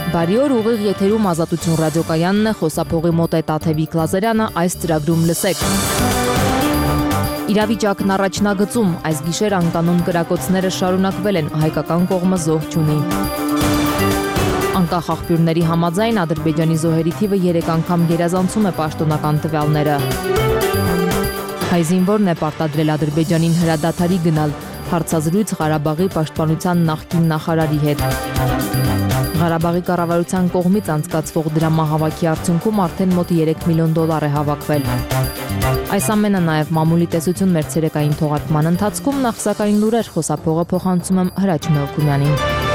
Բարի օր, ուղիղ եթերում Ազատություն ռադիոկայանն է, խոսափողի մոտ է Տաթևիկ Լազարյանը, այս ծրագրում լսեք։ Իրավիճակն առաջնագծում, այս գիշեր անկանոն կրակոցները շարունակվել են, հայկական կողմը զոհ չունի։ Անկախ աղբյուրների համաձայն Ադրբեջանի զոհերի թիվը 3 անգամ գերազանցում է պաշտոնական տվյալները։ Հայ զինվորն է պարտադրել Ադրբեջանին հրադադարի գնալ, հարցազրույց Ղարաբաղի պաշտպանության նախկին նախարարի հետ։ Ղարաբաղի կառավարության կողմից անցկացվող դրամահավաքի արդյունքում արդեն մոտ $3 միլիոն է հավաքվել։ Այս ամենը նաև մամուլի տեսություն մեր ցերեկային թողարկման ընթացքում, նախ սակայն լուրեր, խոսափողը փոխանցում եմ Հրաչ Մելքումյանին։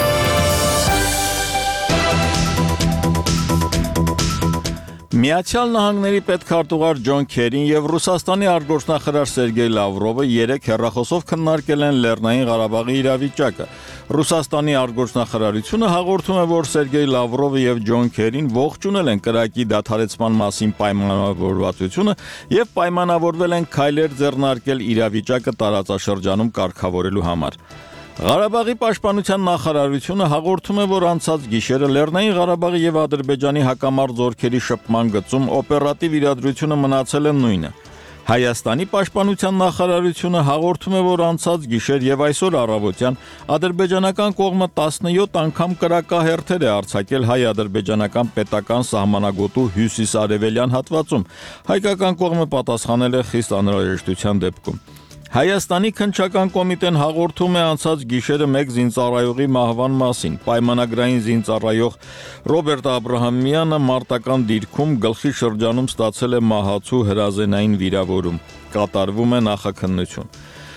Միացյալ Նահանգների պետքարտուղար Ջոն Քերին եւ Ռուսաստանի արտգործնախարար Սերգեյ Լավրովը երեկ հեռախոսով քննարկել են Լեռնային Ղարաբաղի իրավիճակը։ Ռուսաստանի արտգործնախարարությունը հաղորդում է, որ Սերգեյ Լավրովը եւ Ջոն Քերին ողջունել են կրակի դադարեցման մասին պայմանավորվածությունը եւ պայմանավորվել են քայլեր ձեռնարկել իրավիճակը տարածաշրջանում կարգավորելու համար։ Ղարաբաղի պաշտպանության նախարարությունը հաղորդում է, որ անցած գիշերը Լեռնային Ղարաբաղի եւ Ադրբեջանի հակամարտ զորքերի շփման գծում օպերատիվ իրադրությունը մնացել է նույնը։ Հայաստանի պաշտպանության նախարարությունը հաղորդում է, որ անցած գիշեր եւ այսօր առավոտյան ադրբեջանական կողմը 17 անգամ կրակահերթեր է արձակել հայ-ադրբեջանական պետական սահմանագոտու հյուսիս-արևելյան հատվածում։ Հայկական կողմը պատասխանել է խիստ անհրաժեշտության դեպքում։ Հայաստանի քննչական կոմիտեն հաղորդում է անցած գիշերը մեկ զինծառայողի մահվան մասին։ Պայմանագրային զինծառայող Ռոբերտ Աբրահամյանը մարտական դիրքում գլխի շրջանում ստացել է մահացու հրազենային վիրավորում։ Կատարվում է նախաքննություն։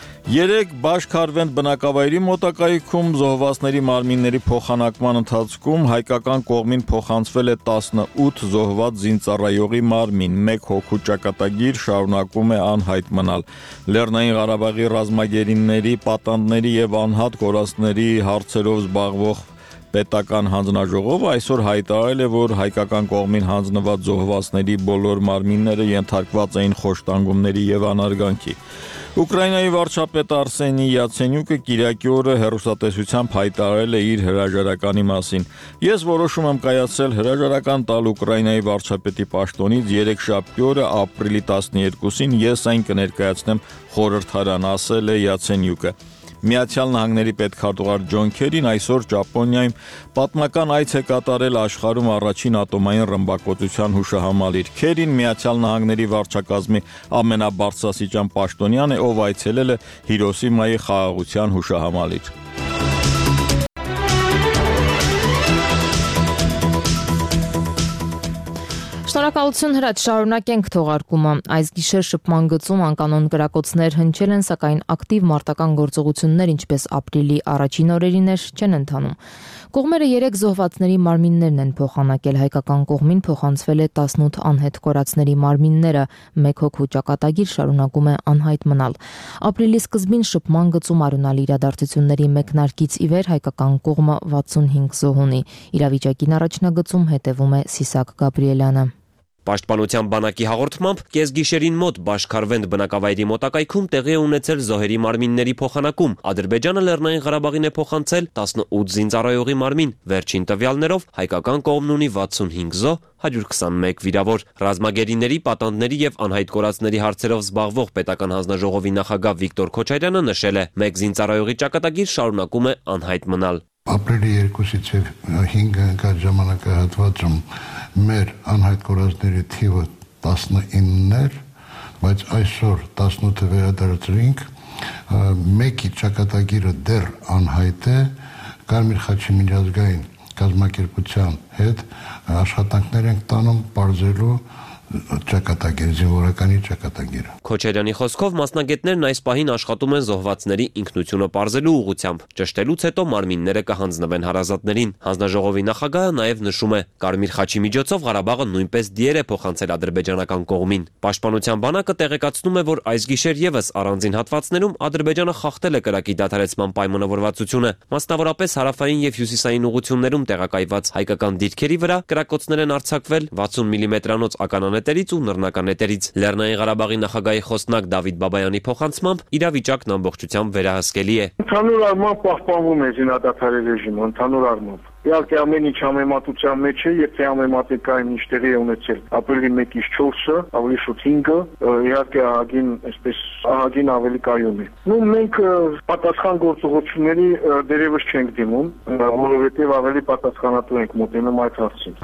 Երեկ Բաշ-Քարվենդ բնակավայրի մոտակայքում զոհվածների մարմինների փոխանակման ընթացքում հայկական կողմին փոխանցվել է 18 զոհված զինծառայողի մարմին, 1 հոգու ճակատագիր շարունակում է անհայտ մնալ։ Լեռնային Ղարաբաղի ռազմագերիների, պատանդների եւ անհատ կորածների հարցերով զբաղվող պետական հանձնաժողովը այսօր հայտարարել է, որ հայկական կողմին հանձնված զոհվածների բոլոր մարմինները ենթարկված էին խոշտանգումների եւ անարգանքի։ Ուկրաինայի վարչապետ Արսենի Յացենյուկը կիրակի օրը հեռուստատեսությամբ հայտարարել է իր հրաժարականի մասին։ Ես որոշում եմ կայացրել հրաժարական տալ Ուկրաինայի վարչապետի պաշտոնից երեքշաբթի օրը ապրիլի 12-ին ես այն կներկայացնեմ խորհրդարան, ասել է Յացենյուկը։ Միացյալ Նահանգների պետքարտուղար Ջոն Քերին այսօր Ճապոնիայում պատմական այց է կատարել աշխարհում առաջին ատոմային ռմբակոծության հուշահամալիր։ Քերին Միացյալ Նահանգների վարչակազմի ամենաբարձրաստիճան պաշտոնյան է, ով այցելել է Հիրոսիմայի խաղաղության հուշահամալիր։ Շնորհակալություն Հրաչ, շարունակենք թողարկումը։ Այս գիշեր շփման գծում անկանոն կրակոցներ հնչել են, սակայն ակտիվ մարտական գործողություններ, ինչպես ապրիլի առաջին օրերին էր, չեն ընթանում։ Կողմերը 3 զոհվածների մարմիններն են փոխանակել, հայկական կողմին փոխանցվել է 18 անհետ կորածների մարմինները, 1 հոգու ճակատագիր շարունակում է անհայտ մնալ։ Ապրիլի սկզբին շփման գծում արյունալի իրադարձությունների մեկնարկից ի վեր հայկական կողմը 65 զոհ ունի։ Իրավիճակին առաջնագծում հետևում է Սիսակ Գաբրիելյանը։ Պաշտպանության բանակի հաղորդմամբ կեսգիշերին մոտ Բաշ-Քարվենդ բնակավայրի մոտակայքում տեղի է ունեցել զոհերի մարմինների փոխանակում։ Ադրբեջանը Լեռնային Ղարաբաղին է փոխանցել 18 զինծառայողի մարմին։ Վերջին տվյալներով հայկական կողմն ունի 65 զոհ, 121 վիրավոր։ Ռազմագերիների, պատանդների եւ անհայտ կորածների հարցերով զբաղվող պետական հանձնաժողովի նախագահ Վիկտոր Քոչարյանը նշել է, մեկ զինծառայողի ճակատագիր շարունակում է անհայտ մնալ։ Ապրիլի 2-ից 5 ընկած ժամանակահատվածում մեր անհայտ կորածների թիվը 19-ներ, բայց այսօր 18-ը վերադարձրինք, մեկի ճակատագիրը դեռ անհայտ է, Կարմիր խաչի միջազգային կազմակերպության հետ աշխատանքներ ենք տանում պարզելու ճակատագիր, զինվորականի ճակատագիրը։ Քոչարյանի խոսքով մասնագետներն այս պահին աշխատում են զոհվածների ինքնությունը պարզելու ուղղությամբ։ Ճշտելուց հետո մարմինները կհանձնվեն հարազատներին։ Հանձնաժողովի նախագահը նաև նշում է, Կարմիր խաչի միջոցով Ղարաբաղը նույնպես դիեր է փոխանցել ադրբեջանական կողմին։ Պաշտպանության բանակը տեղեկացնում է, որ այս գիշեր եւս առանձին հատվածներում Ադրբեջանը խախտել է կրակի դադարեցման պայմանավորվածությունը։ Մասնավորապես հարավային եւ հյուսիսային ուղություններում տեղակայված հայկական դիրքերի վրա կրակոցներ են արձակվել 60 մմ-անոց ականանետեր սոցիալնետերից ու նռնականետերից։ Լեռնային Ղարաբաղի նախագահի խոսնակ Դավիթ Բաբայանի փոխանցմամբ իրավիճակն ամբողջությամբ վերահսկելի է։ Ընդհանուր առմամբ պահպանվում է զինադադարի ռեժիմը, ընդհանուր առմամբ։ Իհարկե ամեն ինչ համեմատության մեջ է, եթե համեմատենք այն ինչ տեղի է ունեցել ապրիլի 1-ից 4-ը, ավելի շուտ 5-ը, իհարկե ահագին ավելի կայուն է։ Մենք պատասխան գործողությունների դերևս չենք դիմում, որովհետև ավելի պատասխանատու ենք մոտենում այդ հարցին։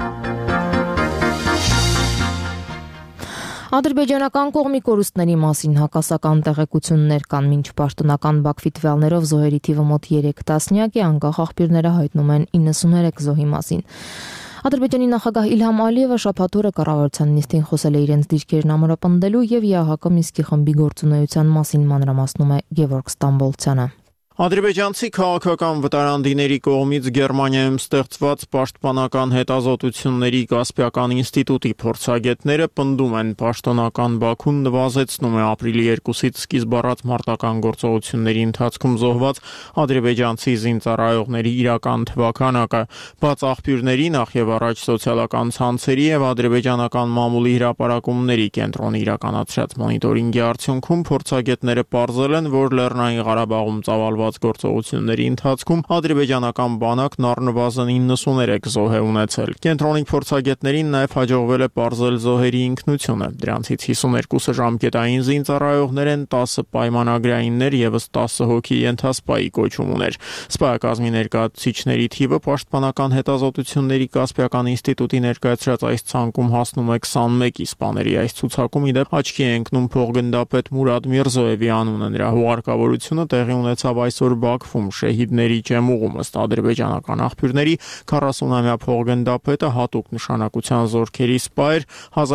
Ադրբեջանական կողմի կորուստների մասին հակասական տեղեկություններ կան, մինչ պաշտոնական Բաքվի տվյալներով զոհերի թիվը մոտ 3 տասնյակ է, անկախ աղբյուրները հայտնում են 93 զոհի մասին։ Ադրբեջանի նախագահ Իլհամ Ալիևը շաբաթ օրը կառավարության նիստին խոսել է իրենց դիրքերն ամրապնդելու եւ ԵԱՀԿ Մինսկի խմբի գործունեության մասին մանրամասնում է Գևորգ Ստամբոլցյանը։ Ադրբեջանցի քաղաքական վտարանդիների կողմից Գերմանիայում ստեղծված պաշտպանական հետազոտությունների Կասպիական ինստիտուտի փորձագետները պնդում են, պաշտոնական Բաքուն նվազեցնում է ապրիլի 2-ից սկիզբ առած մարտական գործողությունների ընթացքում զոհված ադրբեջանցի զինծառայողների իրական թվաքանակը, բաց աղբյուրների նախ եւ առաջ սոցիալական ցանցերի եւ ադրբեջանական մամուլի հրապարակումների կենտրոնի իրականացրած մոնիտորինգի արդյունքում փորձագետները պարզել են, որ Լեռնային Ղարաբաղում ծավալված գործողությունների ընթացքում ադրբեջանական բանակն առնվազն 93 զոհ է ունեցել։ Կենտրոնի փորձագետներին նաև հաջողվել է պարզել զոհերի ինքնությունը։ Դրանցից 52-ը ժամկետային զինծառայողներ են, 10-ը պայմանագրայիններ, եւս 10 հոգի ենթասպայի կոչում ուներ։ Սպայակազմի ներկայացուցիչների թիվը պաշտպանական հետազոտությունների Կասպիական ինստիտուտի ներկայացրած այս ցանկում հասնում է 21-ի։ Սպաների այս ցուցակում իդեպ աչքի է ընկնում փոխգնդապետ Մուրադ Միրզոևի անունը։ Նրա հուղարկավորությունը տեղի ունեցավ այսօր Բաքվում շեհիդների ջեմուղում, ըստ ադրբեջանական աղբյուրների 40-ամյա փոխգնդապետը հատուկ նշանակության զորքերի սպա էր,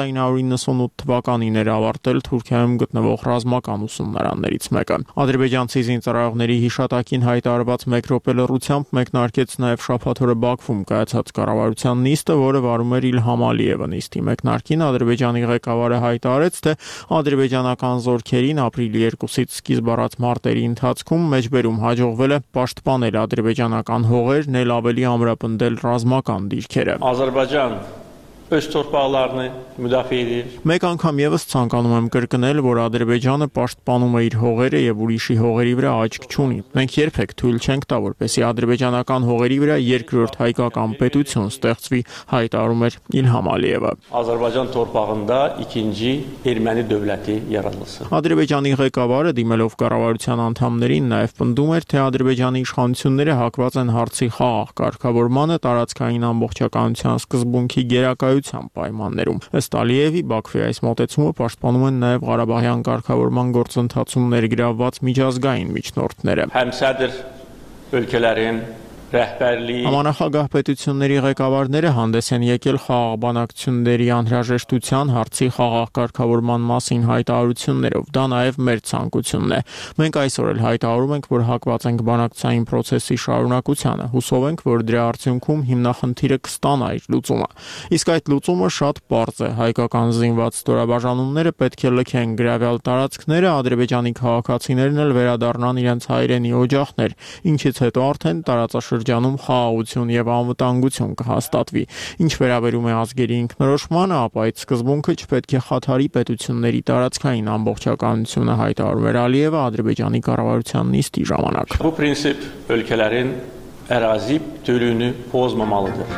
1998 թվականին էր ավարտել Թուրքիայում գտնվող ռազմական ուսումնարաններից մեկը։ Ադրբեջանցի զինծառայողների հիշատակին հայտարարված մեկ րոպե լռությամբ մեկնարկեց նաև շաբաթ օրը Բաքվում կայացած կառավարության նիստը, որը վարում էր Իլհամ Ալիևը։ Նիստի մեկնարկին Ադրբեջանի ղեկավարը հայտարարեց, թե ադրբեջանական զորքերին ապրիլի 2-ից սկիզբ առած մարտերի ընթացքում մեջբերում հաջողվել է պաշտպանել ադրբեջանական հողերն, էլ ավելի ամրապնդել ռազմական դիրքերը։ Ադրբեջան öz torpaqlarını müdafiə edir. Մեկ անգամ եւս ցանկանում եմ կրկնել, որ Ադրբեջանը պաշտպանում է իր հողերը եւ ուրիշի հողերի վրա աչք չունի։ Մենք երբեք թույլ չենք տա, որպեսզի ադրբեջանական հողերի վրա երկրորդ հայկական պետություն ստեղծվի, հայտարարում էր Իլհամ Ալիևը։ Ադրբեջան torpağında ikinci erməni dövləti yaradılsın. Ադրբեջանի ղեկավարը դիմելով կառավարության անդամներին նաեւ պնդում էր, թե Ադրբեջանի իշխանությունները հակված են հարցի խաղաղ կարգավորմանը, տարածքային ամբողջականության սկզբունքի գերակայության պայմաններում։ Ըստ Ալիևի, Բաքվի այս մոտեցումը պաշտպանում են նաև Ղարաբաղյան կարգավորման գործընթացում ներգրավված միջազգային միջնորդները։ Həmsədr ölkələrin rəhbərliyi Համանախագահ պետությունների ղեկավարները հանդես են եկել խաղաղ բանակցությունների անհրաժեշտության հարցի խաղաղ կարգավորման մասին հայտարարություններով։ Դա նաև մեր ցանկությունն է։ Մենք այսօր էլ հայտարարում ենք, որ հակված ենք բանակցային process-ի շարունակությանը։ Հուսով ենք, որ դրա արդյունքում հիմնախնդիրը կստանա իր լուծումը։ Իսկ այդ լուծումը շատ պարզ է։ Հայկական զինված ստորաբաժանումները պետք է լքեն գրավյալ տարածքները, ադրբեջանի քաղաքացիներն էլ վերադառնան իրենց հայրենի օջախներ, ինչից հետո արդեն տարածաշրջանում խաղաղություն եւ անվտանգություն կհաստատվի։ Ինչ վերաբերում է ազգերի ինքնորոշմանը, ապա այդ սկզբունքը չպետք է խաթարի պետությունների տարածքային ամբողջականությունը, հայտարարում էր Ալիևը Ադրբեջանի կառավարության նիստի ժամանակ։ Bu prinsip ölkələrin ərazi bütövlüyünü pozmamalıdır.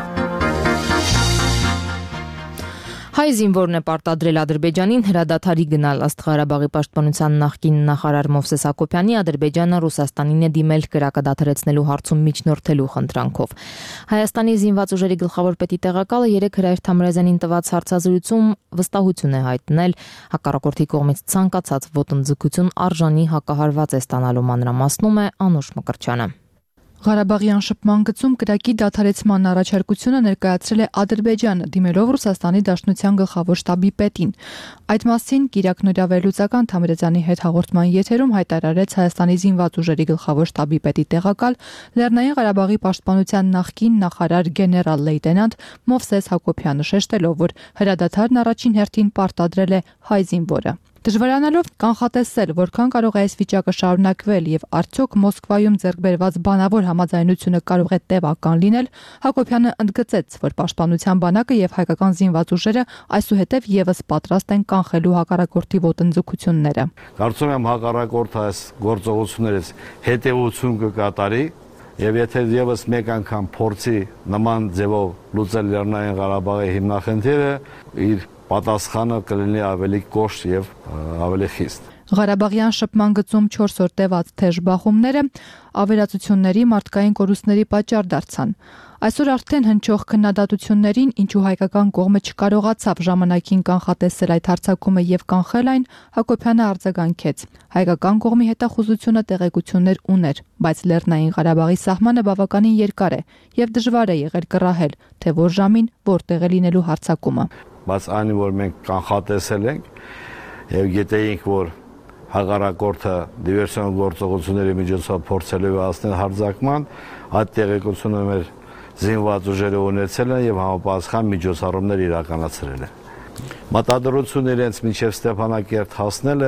Հայ զինվորն է պարտադրել Ադրբեջանին հրադադարի գնալ, ըստ Ղարաբաղի պաշտպանության նախկին նախարար Մովսես Հակոբյանի, Ադրբեջանը Ռուսաստանին է դիմել կրակը դադարեցնելու հարցում միջնորդելու խնդրանքով։ Հայաստանի զինված ուժերի գլխավոր պետի տեղակալը 3 հրայր Թամրազյանին տված հարցազրույցում վստահություն է հայտնել, հակառակորդի կողմից ցանկացած ոտնձգություն արժանի հակահարված է ստանալու, մանրամասնում է Անուշ Մկրտչյանը։ Ղարաբաղյան շփման գծում կրակի դադարեցման առաջարկությունը ներկայացրել է Ադրբեջանը, դիմելով Ռուսաստանի Դաշնության գլխավոր շտաբի պետին։ Այդ մասին Կիրակ Նորավերլուծական Թամրազյանի հետ հաղորդման եթերում հայտարարեց Հայաստանի զինված ուժերի գլխավոր շտաբի պետի տեղակալ Լեռնային Ղարաբաղի պաշտպանության նախկին նախարար գեներալ լեյտենանտ Մովսես Հակոբյանը, շեշտելով, որ հրադադարն առաջին հերթին պարտադրել է հայ զինվորը։ Դժվարանալով կանխատեսել, որքան կարող է այս վիճակը շարունակվել եւ արդյոք Մոսկվայում ձեռք բերված բանավոր համաձայնությունը կարող է տևական լինել, Հակոբյանը ընդգծեց, որ Պաշտպանության բանակը եւ հայկական զինված ուժերը այսուհետև եւս պատրաստ են կանխելու հակառակորդի ոտնձգությունները։ Կարծում եմ հակառակորդը այս գործողություններից հետևություն կկատարի եւ եթե եւս մեկ անգամ փորձի նման ձևով լուծել Լեռնային Ղարաբաղի հիմնախնդիրը, իր պատասխանը կլինի ավելի կոշտ եւ ավելի խիստ։ Ղարաբաղյան շփման գծում 4 օր տևած թեժ բախումները ավերածությունների մարդկային կորուստների պատճառ դարձան։ Այսօր արդեն հնչող քննադատություններին, ինչու հայկական կողմը չկարողացավ ժամանակին կանխատեսել այդ հարձակումը եւ կանխել այն, Հակոբյանը արձագանքեց։ Հայկական կողմի հետախուզությունը տեղեկություններ ուներ, բայց Լեռնային Ղարաբաղի սահմանը բավականին երկար է եւ դժվար է եղել կռահել, թե որ ժամին որտեղ է լինելու հարձակումը։ Բայց այն, որ մենք կանխատեսել ենք եւ գիտեինք, որ հակառակորդը դիվերսիոն գործողությունների միջոցով փորձելու է հասնել հարձակման, այդ տեղեկությունը մեր զինված ուժերը ունեցել են եւ համապատասխան միջոցառումներ իրականացրել են։ Մտադրությունը իրենց մինչև Ստեփանակերտ հասնելը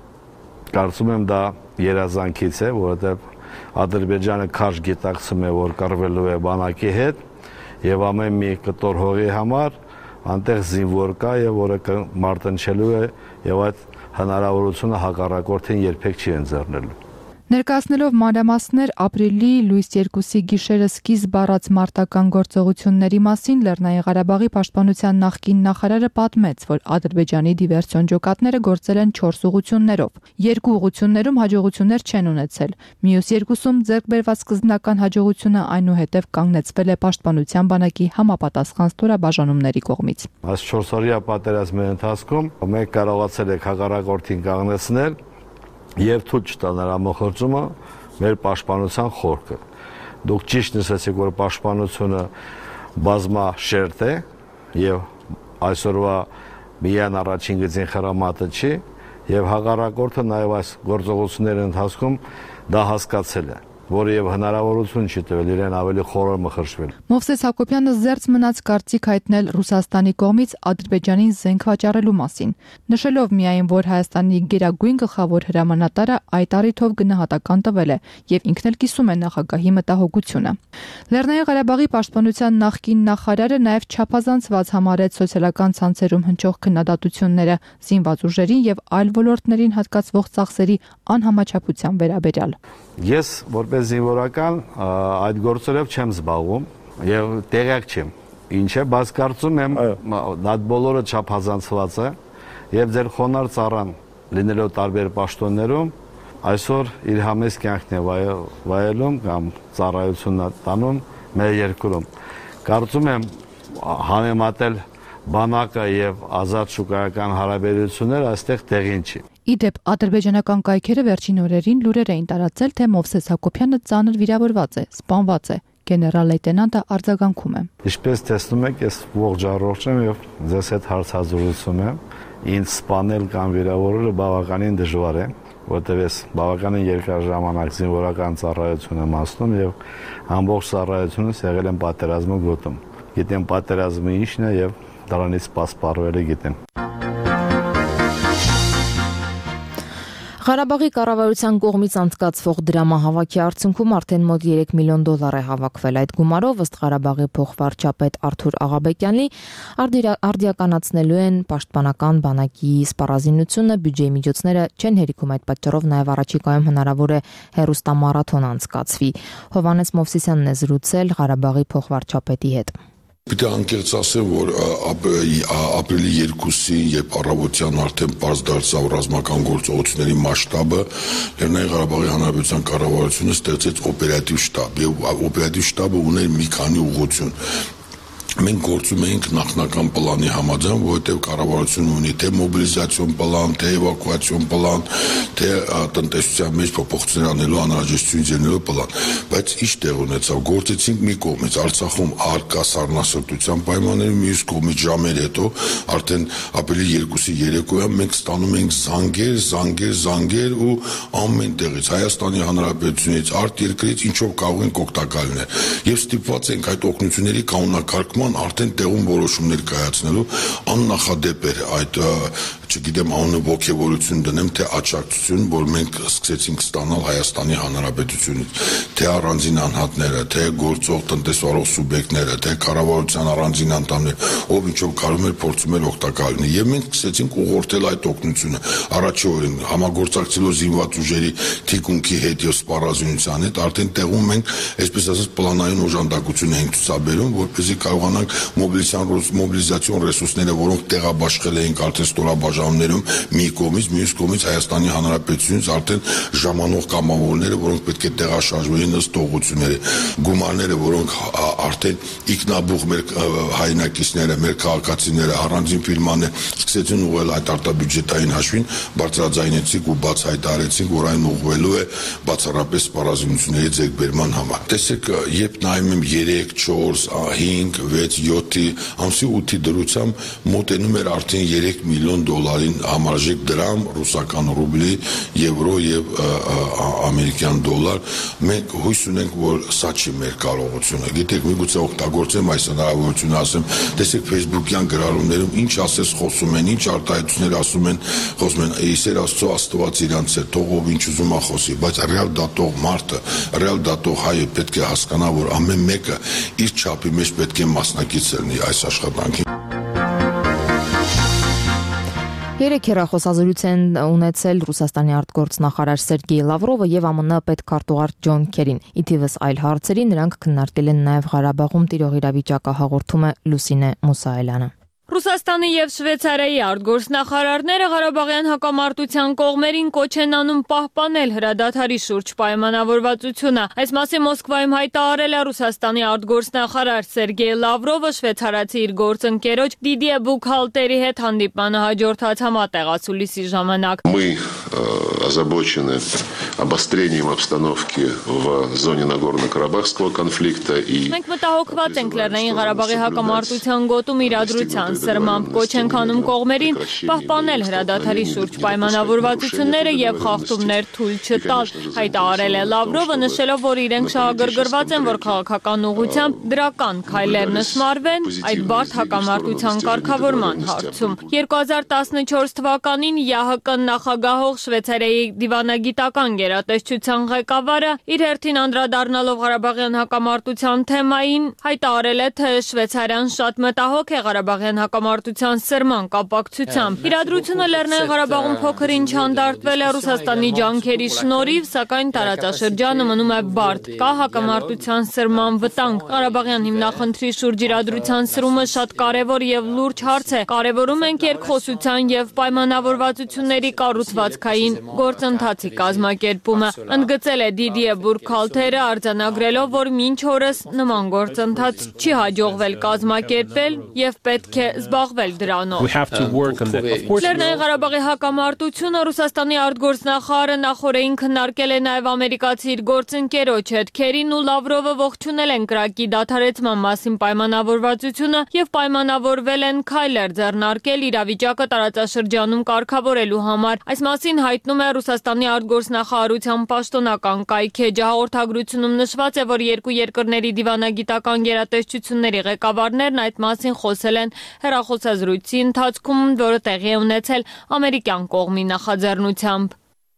կարծում եմ դա երազանքից է, որովհետեւ Ադրբեջանը քաշ գիտակցում է, որ կռվելու է բանակի հետ եւ ամեն մի կտոր հողի համար անտեղ զինվոր կա եւ որը մարտնչելու է եւ այդ հնարավորությունը հակառակորդին երբեք չի ընձեռնելու։ Ներկայացնելով մանրամասներ ապրիլի լույս 2-ի գիշերը սկիզբ առած մարտական գործողությունների մասին Լեռնային Ղարաբաղի պաշտպանության նախկին նախարարը պատմեց, որ Ադրբեջանի դիվերսիոն ջոկատները գործել են 4 ուղղություններով։ 2 ուղղություններում հաջողություններ չեն ունեցել։ Մյուս 2-ում ձեռք բերված սկզբնական հաջողությունը այնուհետև կանգնեցվել է պաշտպանության բանակի համապատասխան ստորաբաժանումների կողմից։ Այս 4-օրյա պատերազմի ընթացքում մենք կարողացել ենք հակառակորդին կանգնեցնել եւ թույլ չտալ նրա մոխրճումը մեր պաշտպանության խորքը։ Դուք ճիշտ նշեցիք, որ պաշտպանությունը բազմաշերտ է եւ այսօրվա միայն առաջին գծին խրամատը չի եւ հակառակորդը նաեւ այս գործողությունների ընթացքում դա հասկացել է, որը եւ հնարավորություն չի տվել իրեն ավելի խորը մխրճվել։ Մովսես Հակոբյանը զերծ մնաց կարծիք հայտնել Ռուսաստանի կողմից Ադրբեջանին զենք վաճառելու մասին, նշելով միայն, որ Հայաստանի գերագույն գլխավոր հրամանատարը այդ առիթով գնահատական տվել է եւ ինքն էլ կիսում է նախագահի մտահոգությունը։ Լեռնային Ղարաբաղի պաշտպանության նախկին նախարարը նաեւ չափազանցված համարեց սոցիալական ցանցերում հնչող քննադատությունները զինված ուժերին եւ այլ ոլորտներին հատկացվող ծախսերի անհամաչափության վերաբերյալ։ Ես որպես զինվորական այդ գործերով չեմ զբաղվում եւ տեղյակ չեմ։ Ինչ է, բայց կարծում եմ այդ բոլորը չափազանցված է եւ ձեր խոնար ծառան լինելով տարբեր պաշտոններում այսօր իր համեստ կյանքն է վայելում կամ ծառայություն տանում մեր երկրում։ Կարծում եմ համեմատել բանակը եւ ազատ շուկայական հարաբերությունները այստեղ տեղին չի։ Իդեպ ադրբեջանական կայքերը վերջին օրերին լուրեր էին տարածել, թե Մովսես Հակոբյանը ծանր վիրավորված է, սպանված է։ Գեներալ լեյտենանտը արձագանքում է։ Ինչպես տեսնում եք, ես ողջ առողջ եմ եւ ձեզ հետ հարցազրույցում եմ։ Ինձ սպանել կամ վիրավորելը բավականին դժվար է, որտեղ ես բավականին երկար ժամանակ զինվորական ծառայություն եմ անցնում եւ ամբողջ ծառայությունս եղել եմ պատերազմի գոտում։ Գիտեմ պատերազմը ինչն է եւ դրանից սպասպարվելը գիտեմ։ Ղարաբաղի կառավարության կողմից անցկացվող դրամահավաքի արդյունքում արդեն մոտ 3 միլիոն դոլար է հավաքվել։ Այդ գումարով ըստ Ղարաբաղի փոխվարչապետ Արթուր Աղաբեկյանի արդիականացնելու են պաշտպանական բանակի սպառազինությունը, բյուջեի միջոցները չեն հերիքում, այդ պատճառով նաև առաջիկայում հնարավոր է հեռուստամարաթոն անցկացվի։ Հովհաննես Մովսիսյանն է զրուցել Ղարաբաղի փոխվարչապետի հետ։ Պիտի անկեղծ ասեմ, որ ապրիլի 2-ին, երբ առավոտյան արդեն պարզ դարձավ ռազմական գործողությունների մասշտաբը, Լեռնային Ղարաբաղի Հանրապետության կառավարությունը ստեղծեց օպերատիվ շտաբ, եւ օպերատիվ շտաբը ուներ մի քանի ուղղություն։ Մենք գործում էինք նախնական պլանի համաձայն, որովհետև կառավարությունը ունի թե մոբիլիզացիոն պլան, թե էվակուացիոն պլան, թե տնտեսության մեջ փոփոխություններ անելու անհրաժեշտություն ելնելու պլան, բայց ինչ տեղ ունեցավ, գործեցինք մի կողմից Արցախում արկա սառնասրտության պայմաններում, մյուս կողմից ժամեր հետո արդեն ապրիլի 2-ի երեկոյան մենք ստանում ենք զանգեր ու ամեն տեղից Հայաստանի Հանրապետությունից, արտերկրից ինչով կարող ենք օգտակար լինել եւ ստիպված ենք այդ օգնությունների կանոնակարգման արդեն տեղում որոշումներ կայացնելու աննախադեպ էր այդ չգիտեմ անունը ողջավորություն դնեմ, թե աջակցություն, որ մենք սկսեցինք ստանալ Հայաստանի Հանրապետությունից, թե առանձին անհատները, թե գործող տնտեսվարող սուբյեկտները, թե կառավարության առանձին անդամներ, ով ինչով կարող էր փորձում էր օգտակար լինել։ Եվ մենք սկսեցինք ուղղորդել այդ օգնությունը։ Առաջի օրին համագործակցելով զինված ուժերի թիկունքի հետ եւ սպառազինության հետ արդեն տեղում մենք, այսպես ասած, պլանային օժանդակություն ենք ցուցաբերում, որպեսզի կարողանանք մոբիլիզացիոն ռեսուրսները, որոնք տեղաբաշխել էին արդեն ստորաբաժանումներում մի կողմից, մյուս կողմից Հայաստանի Հանրապետությունից արդեն ժամանող կամավորները, որոնք պետք է տեղաշարժվեն ըստ ուղղությունների, գումարները, որոնք արդեն ինքնաբուխ մեր հայրենակիցները, մեր քաղաքացիները, առանձին ֆիրմաներ սկսեցին ուղղել այդ արտաբյուջետային հաշվին, բարձրաձայնեցինք ու բաց հայտարարեցինք, որ այն ուղղվելու է բացառապես սպառազինությունների ձեռքբերման համար։ Տեսեք, երբ նայում եմ 3, 4, 5, 6, 7-ի, ամսի 8-ի դրությամբ մոտենում էր արդեն 3 միլիոն դոլարին համարժեք դրամ, ռուսական ռուբլի, եվրո եւ ամերիկյան դոլար։ Մենք հույս ունենք, որ սա չի մեր կարողությունը։ Գիտեք, միգուցե օգտագործեմ այս հնարավորությունը, ասեմ, տեսեք Facebook-յան գրառումներում ինչ ասես խոսում են, ինչ արտահայտություններ ասում են, իսեր Աստծո Աստված իրանց է, թող ով ինչ ուզում է խոսի, բայց ռեալ դատող մարդը, ռեալ դատող հայը պետք է հասկանա, որ ամեն մեկը իր չափի մեջ պետք է մասնակից լինի այս աշխատանքին։ Երեք հեռախոսազրույց են ունեցել Ռուսաստանի արտգործնախարար Սերգեյ Լավրովը եւ ԱՄՆ պետքարտուղար Ջոն Քերին։ Ի թիվս այլ հարցերի նրանք քննարկել են նաեւ Ղարաբաղում տիրող իրավիճակը, հաղորդում է Լուսինե Մուսայելյանը։ Ռուսաստանի եւ Շվեյցարիայի արտգործնախարարները Ղարաբաղյան հակամարտության կողմերին կոչ են անում պահպանել հրադադարի շուրջ պայմանավորվածությունը։ Այս մասին Մոսկվայում հայտարարել է Ռուսաստանի արտգործնախարար Սերգեյ Լավրովը շվեյցարացի իր գործընկերոջ Դիդիե Բուքհալտերի հետ հանդիպմանը հաջորդած համատեղացուլիսի ժամանակ։ Мы озабочены обострением обстановки в зоне Нагорно-Карабахского конфликта и Մենք մտահոգված ենք Լեռնային Ղարաբաղի հակամարտության գոտում իրադրության սրմամբ, կոչ ենք անում կողմերին պահպանել հրադադարի շուրջ պայմանավորվածությունները եւ խախտումներ թույլ չտալ, հայտարարել է Լավրովը, նշելով, որ իրենք շահագրգռված են, որ քաղաքական ուղղությամբ դրական քայլեր նշմարվեն այդ բարդ հակամարտության կարգավորման հարցում։ 2014 թվականին ՀՀԿ նախագահող Շվեյցարիայի դիվանագիտական գերատեսչության ղեկավարը իր հերթին անդրադառնալով Ղարաբաղյան հակամարտության թեմային հայտարարել է, թե Շվեյցարիան շատ մտահոգ է Ղարաբաղյան հակամարտության սրման կապակցությամբ։ Իրադրությունը Լեռնային Ղարաբաղում փոքր-ինչ հանդարտվել է Ռուսաստանի ջանքերի շնորհիվ, սակայն տարածաշրջանը մնում է բարդ։ Կա հակամարտության սրման վտանգ։ Ղարաբաղյան հիմնախնդրի շուրջ իրադրության սրումը շատ կարևոր եւ լուրջ հարց է։ Կարևորում ենք երկխոսության եւ պայմանավորվածությունների կառուցվածքային գործընթացի կազմակերպումը։ Ընդգծել է Դիդիե Բուքհալտերը, արձանագրելով, որ մինչ օրս նման գործընթաց չի հաջողվել կազմակերպել եւ պետք է զբաղվել դրանով։ Լեռնային Ղարաբաղի հակամարտությունը Ռուսաստանի արտգործնախարարը նախորդին քննարկել է նաեւ ամերիկացի իր գործընկերոջ հետ։ Քերին ու Լավրովը ողջունել են կրակի դադարեցման մասին պայմանավորվածությունը եւ պայմանավորվել են քայլեր ձեռնարկել իրավիճակը տարածաշրջանում կարգավորելու համար։ Այս մասին հայտնում է Ռուսաստանի արտգործնախարարության պաշտոնական կայքեջը։ Հաղորդագրությունում նշված է, որ երկու երկրների դիվանագիտական գերատեսչությունների ղեկավարներն այդ մասին խոսել են հեռախոսազրույցի ընթացքում, որը տեղի է ունեցել ամերիկյան կողմի նախաձեռնությամբ։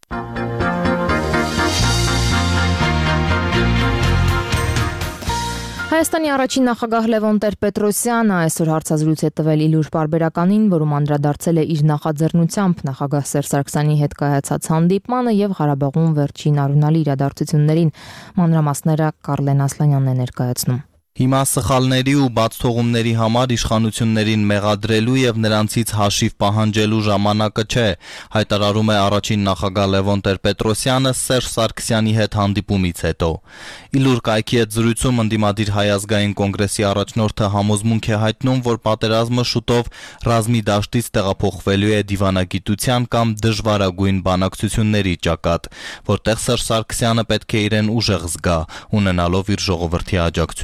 Հայաստանի առաջին նախագահ Լևոն Տեր-Պետրոսյանը այսօր հարցազրույց է տվել Իլուր պարբերականին, որում անդրադարձել է իր նախաձեռնությամբ նախագահ Սերժ Սարգսյանի հետ կայացած հանդիպմանը եւ Ղարաբաղում վերջին արունալի իրադարձություններին։ Մանրամասները Կարլեն Ասլանյանն է ներկայացնում։ Հիմա սխալների ու բացթողումների համար իշխանություններին մեղադրելու եւ նրանցից հաշիվ պահանջելու ժամանակը չէ, հայտարարում է առաջին նախագահ Լևոն Տեր-Պետրոսյանը Սերժ Սարգսյանի հետ հանդիպումից հետո։ Իլուր կայքի հետ զրույցում ընդդիմադիր Հայ ազգային կոնգրեսի առաջնորդը համոզմունք է հայտնում, որ պատերազմը շուտով ռազմի դաշտից տեղափոխվելու է դիվանագիտության կամ դժվարագույն բանակցությունների ճակատ, որտեղ Սերժ Սարգսյանը պետք է իրեն ուժեղ զգա, ունենալով իր ժողովրդի աջակցությունը։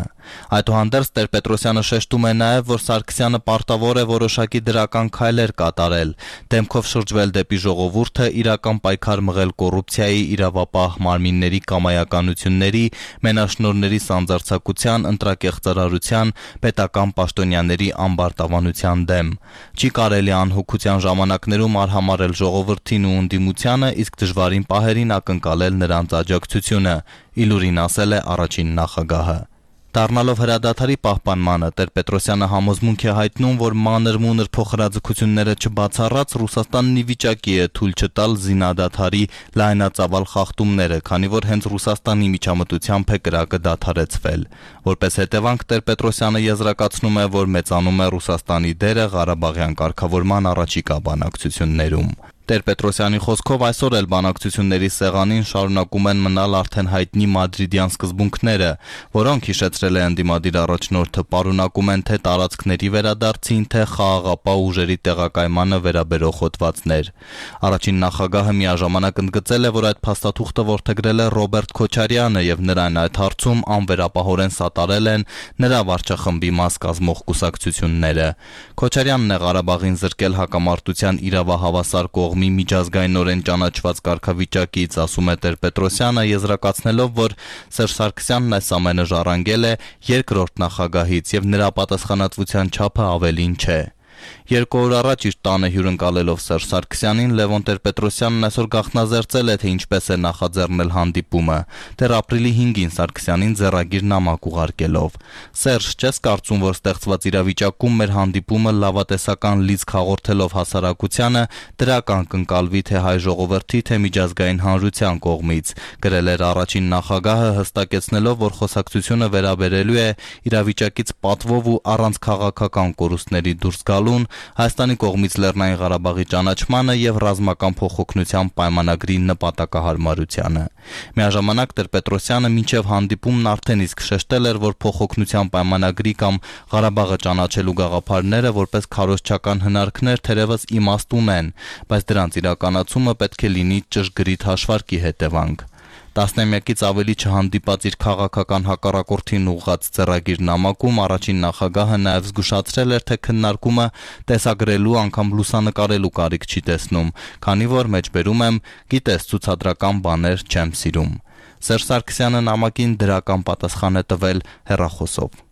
Այդուհանդերձ Տեր-Պետրոսյանը շեշտում է նաև, որ Սարգսյանը պարտավոր է որոշակի դրական քայլեր կատարել, դեմքով շրջվել դեպի ժողովուրդը, իրական պայքար մղել կոռուպցիայի, իրավապահ մարմինների կամայականությունների, մենաշնորհների սանձարձակության, ընտրակեղծարարության, պետական պաշտոնյաների ամբարտավանության դեմ։ Չի կարելի անհոգության ժամանակներում արհամարել ժողովրդին ու ընդդիմությանը, իսկ դժվարին պահերին ակնկալել նրանց աջակցությունը, իլուրին ասել է առաջին նախագահը։ Դառնալով հրադադարի պահպանմանը, Տեր-Պետրոսյանը համոզմունք է հայտնում, որ մանր-մունր փոխհրաձգությունները չբացառած Ռուսաստանն ի վիճակի է թույլ չտալ զինադադարի լայնածավալ խախտումները, քանի որ հենց Ռուսաստանի միջամտությամբ է կրակը դադարեցվել։ Որպես հետևանք Տեր-Պետրոսյանը եզրակացնում է, որ մեծանում է Ռուսաստանի դերը Ղարաբաղյան կարգավորման առաջիկա բանակցություններում։ Տեր-Պետրոսյանի խոսքով այսօր էլ բանակցությունների սեղանին շարունակում են մնալ արդեն հայտնի մադրիդյան սկզբունքները, որոնք հիշեցրել է ընդդիմադիր առաջնորդը, պարունակում են թե տարածքների վերադարձին, թե խաղաղապահ ուժերի տեղակայմանը վերաբերող հոդվածներ։ Առաջին նախագահը միաժամանակ ընդգծել է, որ այդ փաստաթուղթը որդեգրել է Ռոբերտ Քոչարյանը եւ նրան այդ հարցում անվերապահորեն սատարել են նրա վարչախմբի մաս կազմող կուսակցությունները։ Քոչարյանն է Ղարաբաղին զրկել հակամարտության իրավահավասար կողմի միջազգայինորեն ճանաչված կարգավիճակից, ասում է Տեր-Պետրոսյանը, եզրակացնելով, որ Սերժ Սարգսյանն այս ամենը ժառանգել է երկրորդ նախագահից եւ նրա պատասխանատվության չափը ավելին չէ։ 2 օր առաջ իր տանը հյուրընկալելով Սերժ Սարգսյանին, Լևոն Տեր-Պետրոսյանն այսօր գաղտնազերծել է, թե ինչպես է նախաձեռնել հանդիպումը, դեռ ապրիլի 5-ին Սարգսյանին ձեռագիր նամակ ուղարկելով։ Սերժ, չես կարծում, որ ստեղծված իրավիճակում մեր հանդիպումը լավատեսական լիցք հաղորդելով հասարակությանը դրական կընկալվի թե հայ ժողովրդի, թե միջազգային հանրության կողմից, գրել էր առաջին նախագահը, հստակեցնելով, որ խոսակցությունը վերաբերելու է իրավիճակից պատվով ու առանց քաղաքական կորուստների դուրս գալուն, Հայաստանի կողմից Լեռնային Ղարաբաղի ճանաչմանը եւ ռազմական փոխօգնության պայմանագրի նպատակահարմարությանը։ Միաժամանակ Տեր-Պետրոսյանը մինչև հանդիպումն արդեն իսկ շեշտել էր, որ փոխօգնության պայմանագրի կամ Ղարաբաղը ճանաչելու գաղափարները որպես քարոզչական հնարքներ թերևս իմաստ ունեն, բայց դրանց իրականացումը պետք է լինի ճշգրիտ հաշվարկի հետևանք։ Տասնամյակից ավելի չհանդիպած իր քաղաքական հակառակորդին ուղղած ձեռագիր նամակում առաջին նախագահը նաև զգուշացրել էր, թե քննարկումը տեսագրելու անգամ լուսանկարելու կարիք չի տեսնում, քանի որ մեջբերում եմ գիտես ցուցադրական բաներ չեմ սիրում։ Սերժ Սարգսյանը նամակին դրական պատասխան է տվել հեռախոսով։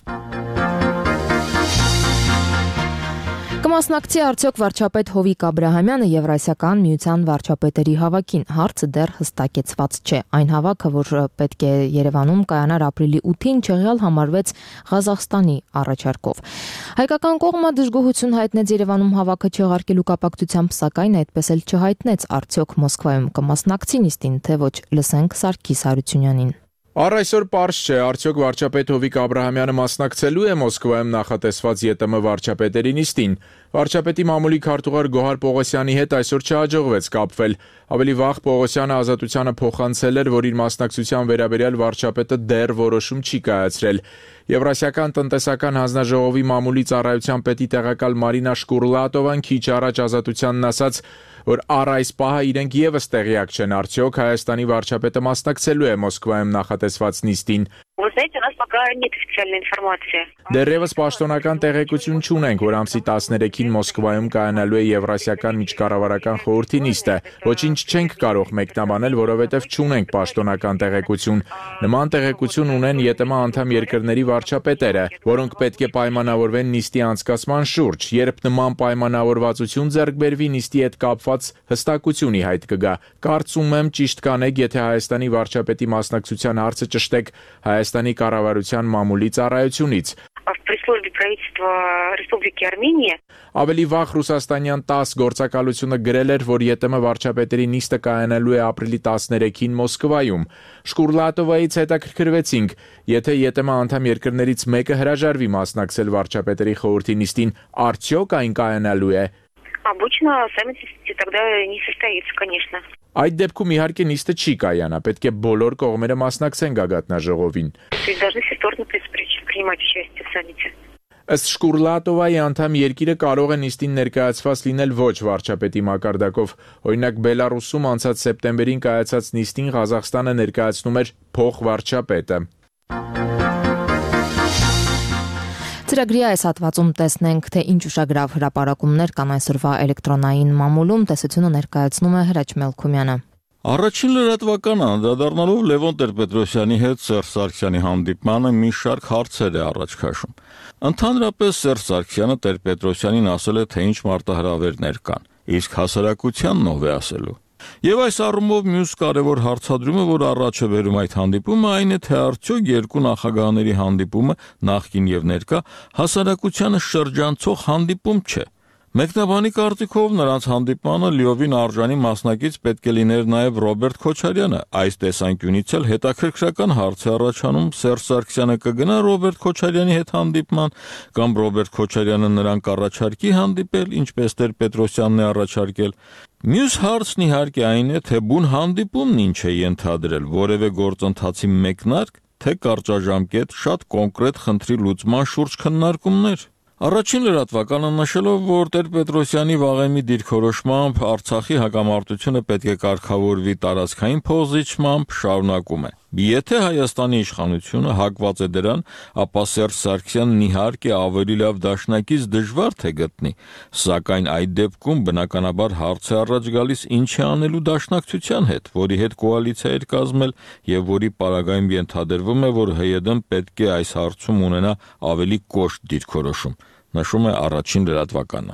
Կմասնակցի արդյոք վարչապետ Հովիկ Աբրահամյանը Եվրասիական միության վարչապետերի հավաքին, հարցը դեռ հստակեցված չէ։ Այն հավաքը, որ պետք է Երևանում կայանար ապրիլի 8-ին, չեղյալ համարվեց Ղազախստանի առաջարկով։ Հայկական կողմը դժգոհություն հայտնեց Երևանում հավաքը չեղարկելու կապակցությամբ, սակայն այդպես էլ չհայտնեց արդյոք Մոսկվայում կմասնակցի նիստին, թե ոչ, լսենք Սարգիս Հարությունյանին։ Առ այսօր պարզ չէ, արդյոք վարչապետ Հովիկ Աբրահամյանը մասնակցելու է Մոսկվայում նախատեսված ԵՏՄ վարչապետերի նիստին։ Վարչապետի մամուլի քարտուղար Գոհար Պողոսյանի հետ այսօր չհաջողվեց կապվել։ Ավելի վաղ Պողոսյանը Ազատությանը փոխանցել էր, որ իր մասնակցության վերաբերյալ վարչապետը դեռ որոշում չի կայացրել։ Եվրասիական տնտեսական հանձնաժողովի մամուլի ծառայության պետի տեղակալ Մարինա Շկուրլատովան քիչ առաջ Ազատությանն ասաց, որ առ այս պահը իրենք եւս տեղյակ չեն, արդյոք Հայաստանի վարչապետը մասնակցելու է Մոսկվայում նախատեսված նիստին։ Դեռևս պաշտոնական տեղեկություն չունենք, որ ամսի 13-ին Մոսկվայում կայանալու է Եվրասիական միջկառավարական խորհրդի նիստը։ Ոչինչ չենք կարող մեկնաբանել, որովհետև չունենք պաշտոնական տեղեկություն։ Նման տեղեկություն ունեն ԵՏՄ անդամ երկրների վարչապետերը, որոնք պետք է պայմանավորվեն նիստի անցկացման շուրջ։ Երբ նման պայմանավորվածություն ձեռք բերվի, նիստի հետ կապված հստակություն ի հայտ կգա։ Կարծում եմ ճիշտ կանեք, եթե Հայաստանի վարչապետի մասնակցության հարցը ճշտեք Հայաստանի կառավարության մամուլի ծառայությունից։ Ավելի վաղ ռուսաստանյան ՏԱՍՍ գործակալությունը գրել էր, որ ԵՏՄ վարչապետերի նիստը կայանալու է ապրիլի 13-ին Մոսկվայում։ Շկուրլատովայից հետաքրքրվեցինք, եթե ԵՏՄ անդամ երկրներից մեկը հրաժարվի մասնակցել վարչապետերի խորհրդի նիստին, արդյոք այն կայանալու է։ Այդ դեպքում իհարկե նիստը չի կայանա, պետք է բոլոր կողմերը մասնակցեն գագաթնաժողովին։ Ըստ Շկուրլատովայի անդամ երկիրը կարող է նիստին ներկայացված լինել ոչ վարչապետի մակարդակով։ Օրինակ Բելարուսում անցած սեպտեմբերին կայացած նիստին Ղազախստանը ներկայացնում էր փոխվարչապետը։ Ծրագրի այս հատվածում տեսնենք, թե ինչ ուշագրավ հրապարակումներ կան այսօրվա էլեկտրոնային մամուլում, տեսությունը ներկայացնում է Հրաչ Մելքումյանը։ Առաջին լրատվականը անդրադառնալով Լևոն Տեր-Պետրոսյանի հետ Սերժ Սարգսյանի հանդիպմանը մի շարք հարցեր է առաջ քաշում։ Ընդհանրապես Սերժ Սարգսյանը Տեր-Պետրոսյանին ասել է, թե ինչ մարտահրավերներ կան, իսկ հասարակությանն ով է ասելու։ Եվ այս առումով մյուս կարևոր հարցադրումը, որ առաջ է բերում այդ հանդիպումը, այն է, թե արդյոք երկու նախագահների հանդիպումը նախկին եւ ներկա հասարակությանը շրջանցող հանդիպում չէ։ Մեկնաբանի կարծիքով նրանց հանդիպմանը լիովին արժանի մասնակից պետք է լիներ նաև Ռոբերտ Քոչարյանը։ Այս տեսանկյունից էլ հետաքրքրական հարց է առաջանում՝ Սերժ Սարգսյանը կգնա Ռոբերտ Քոչարյանի հետ հանդիպման, կամ Ռոբերտ Քոչարյանը նրան կառաջարկի հանդիպել, ինչպես Տեր-Պետրոսյանն է առաջարկել։ Մյուս հարցն իհարկե այն է, թե բուն հանդիպումն ինչ է ենթադրել, որևէ գործընթացի մեկնարկ, թե կարճաժամկետ շատ կոնկրետ խնդրի լուծման շուրջ քննարկումներ։ Առաջին լրատվականը նշելով, որ Տեր-Պետրոսյանի վաղեմի դիրքորոշմամբ Արցախի հակամարտությունը պետք է կարգավորվի տարածքային փոխզիջմամբ, շարունակում է. Եթե Հայաստանի իշխանությունը հակված է դրան, ապա Սերժ Սարգսյանն իհարկե ավելի լավ դաշնակից դժվար թե գտնի, սակայն այդ դեպքում բնականաբար հարց է առաջ գալիս ինչ է անելու դաշնակցության հետ, որի հետ կոալիցիա էր կազմել եւ որի պարագայում ենթադրվում է, որ ՀՅԴ-ն պետք է այս հարցում ունենա ավելի կոշտ դիրքորոշում, նշում է առաջին լրատվականը։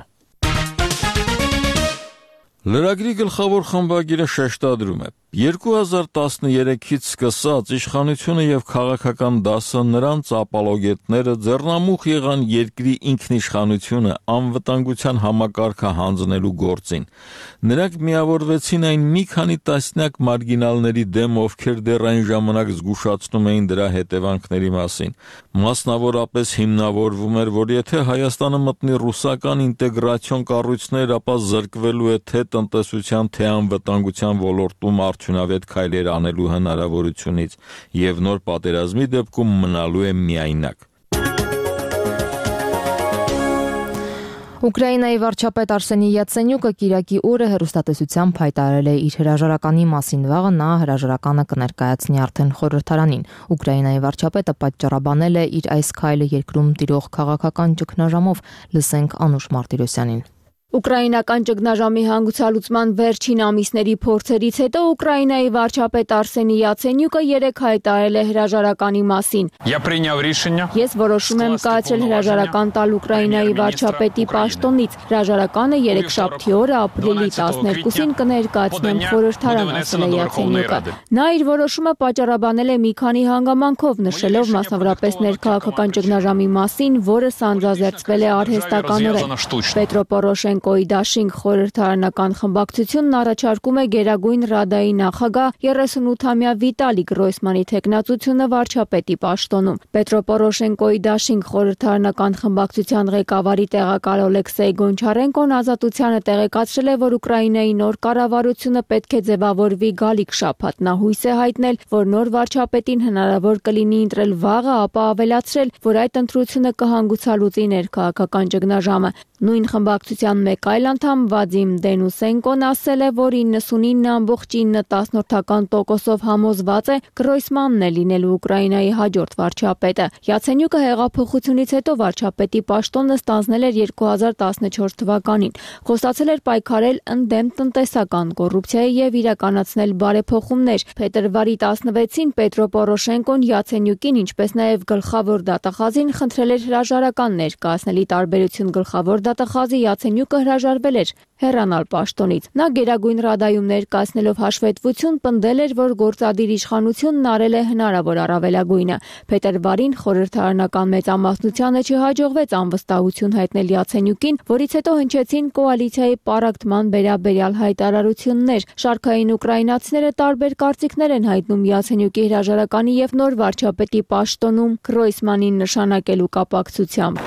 Լրագրի գլխավոր խմբագիրը շեշտադրում է. 2013-ից սկսած իշխանությունը եւ քաղաքական դասը նրանց ապալոգետները ձեռնամուխ եղան երկրի ինքնիշխանությունը անվտանգության համակարգը հանձնելու գործին։ Նրանք միավորվեցին այն մի քանի տասնյակ մարգինալների դեմ, ովքեր դեռ այն ժամանակ զգուշացնում էին դրա հետևանքների մասին։ Մասնավորապես հիմնավորվում էր, որ եթե Հայաստանը մտնի ռուսական ինտեգրացիոն կառույցներ, ապա զրկվելու է թե տնտեսության, թե անվտանգության ոլորտում արդյունավետ քայլեր անելու հնարավորությունից եւ նոր պատերազմի դեպքում մնալու է միայնակ։ Ուկրաինայի վարչապետ Արսենի Յացենյուկը Կիրակի օրը հեռուստատեսությամբ հայտարարել է իր հրաժարականի մասին։ Վաղը նա հրաժարականը կներկայացնի արդեն խորհրդարանին։ Ուկրաինայի վարչապետը պատճառաբանել է իր այս քայլը երկրում տիրող քաղաքական ճգնաժամով։ Լսենք Անուշ Մարտիրոսյանին։ Ուկրաինական ճգնաժամի հանգուցալուծման վերջին ամիսների փորձերից հետո Ուկրաինայի վարչապետ Արսենի Յացենյուկը երեկ հայտարարել է հրաժարականի մասին։ Ես որոշում եմ կայացրել հրաժարական տալ Ուկրաինայի վարչապետի պաշտոնից։ Հրաժարականը երեքշաբթի օրը ապրիլի 12-ին կներկայացնեմ խորհրդարան, ասել է Յացենյուկը։ Նա իր որոշումը պատճառաբանել է մի քանի հանգամանքով, նշելով մասնավորապես ներքաղաքական ճգնաժամի մասին, որը սանձազերծվել է արհեստականորեն։ Պետրո Պորոշենկոյի դաշինք խորհրդարանական խմբակցությունն առաջարկում է Գերագույն Ռադայի նախագահ 38-ամյա Վիտալի Գրոյսմանի թեկնածությունը վարչապետի պաշտոնում։ Պետրո Պորոշենկոյի դաշինք խորհրդարանական խմբակցության ղեկավարի տեղակալ Օլեքսեյ Գոնչարենկոն Ազատությանը տեղեկացրել է, որ Ուկրաինայի նոր կառավարությունը պետք է ձևավորվի գալիք շաբաթ։ Նա հույս է հայտնել, որ նոր վարչապետին հնարավոր կլինի ընտրել վաղը, ապա ավելացրել, որ այդ ընտրությունը կհանգուցալուծի ներքաղաքական ճգնաժամը։ Նույն խմբակցության մեկ այլ անդամ Վադիմ Դենուսենկոն ասել է, որ 99.9% համոզված է Գրոյսմանն է լինելու Ուկրաինայի հաջորդ վարչապետը։ Յացենյուկը հեղափոխությունից հետո վարչապետի պաշտոնը ստանձնել էր 2014 թվականին։ Խոստացել էր պայքարել ընդդեմ տնտեսական կոռուպցիայի եւ իրականացնել բարեփոխումներ։ Փետրվարի 16-ին Պետրո Պորոշենկոն Յացենյուկին, ինչպես նաեւ գլխավոր դատախազին խնդրել էր հրաժարական ներկայացնել։ Տարբերություն գլխավոր դատախազի Յացենյուկը հրաժարվել էր հեռանալ պաշտոնից։ Նա Գերագույն Ռադայում ներկայացնելով հաշվետվություն պնդել էր, որ գործադիր իշխանությունն արել է հնարավոր առավելագույնը։ Փետրվարին խորհրդարանական մեծամասնությանը չհաջողվեց անվստահություն հայտնել Յացենյուկին, որից հետո հնչեցին կոալիցիայի պառակտման վերաբերյալ հայտարարություններ։ Շարքային ուկրաինացիները տարբեր կարծիքներ են հայտնում Յացենյուկի հրաժարականի եւ նոր վարչապետի պաշտոնում Գրոյսմանին նշանակելու կապակցությամբ։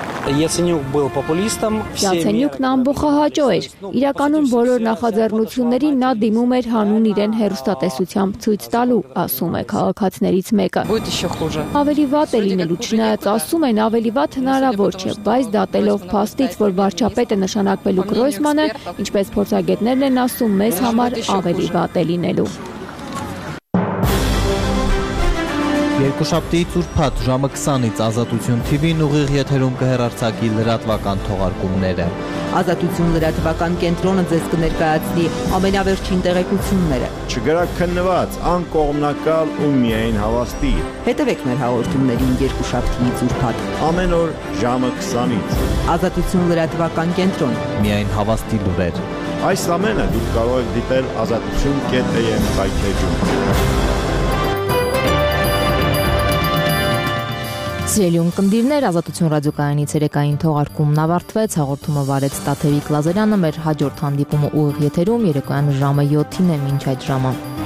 Յացենյուկն ամբողջահաճո էր։ Իրականում բոլոր նախաձեռնություններին նա դիմում էր հանուն իրեն հեռուստատեսությամբ ցույց տալու, ասում է քաղաքացիներից մեկը։ Ավելի վատ է լինելու, չնայած ասում են ավելի վատ հնարավոր չէ, բայց դատելով փաստից, որ վարչապետը նշանակվելու Գրոյսմանը, ինչպես փորձագետներն են ասում, մեզ համար ավելի վատ է լինելու։ Երկուշաբթիից ուրբաթ ժամը 20-ից Ազատություն TV-ն ուղիղ եթերում կհեռարձակի լրատվական թողարկումները։ Ազատություն լրատվական կենտրոնը ձեզ կներկայացնի ամենավերջին տեղեկությունները։ Չգրակ քննված, անկողմնակալ ու միայն հավաստի։ Հետևեք մեր հաղորդումներին երկուշաբթիից ուրբաթ ամեն օր ժամը 20-ից։ Ազատություն լրատվական կենտրոն։ Միայն հավաստի լուրեր։ Այս ամենը դուք կարող եք դիտել azatutun.am կայքեջում։ Սիրելի ունկնդիրներ, Ազատություն ռադիոկայանի ցերեկային թողարկումն ավարտվեց, հաղորդումը վարեց Տաթևիկ Լազարյանը, մեր հաջորդ հանդիպումը ուղիղ եթերում երեկոյան ժամը 7-ին է, մինչ այդ ժամը։